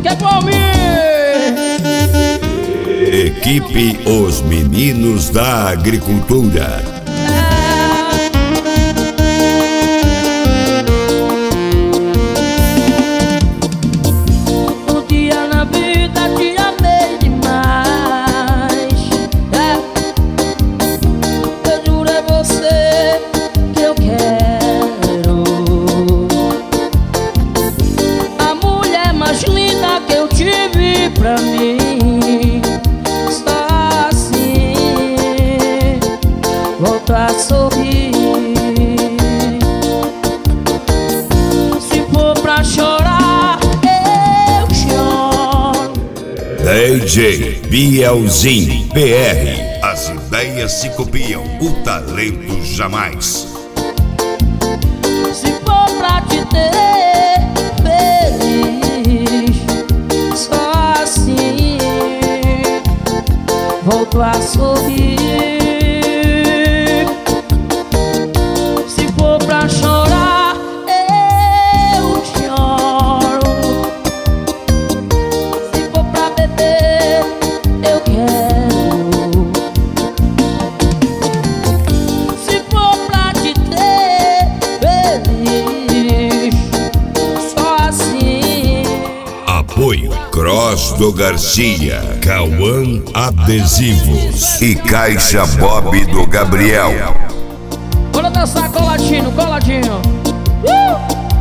aqui é pro Almir. Equipe Os Meninos da Agricultura. Um dia na vida te amei demais. Eu juro a você que eu quero a mulher mais linda que eu tive pra mim. Só assim volto a sorrir. Se for pra chorar, eu choro. DJ Bielzinho PR. As ideias se copiam, o talento jamais. Se for pra te ter feliz, só assim volto a sorrir. Se for pra chorar, eu choro. Se for pra beber, eu quero. Se for pra te ter feliz, só assim. Apoio Cross do Garcia, Cauã Adesivos e Caixa Bob do Gabriel. Bora dançar coladinho, coladinho.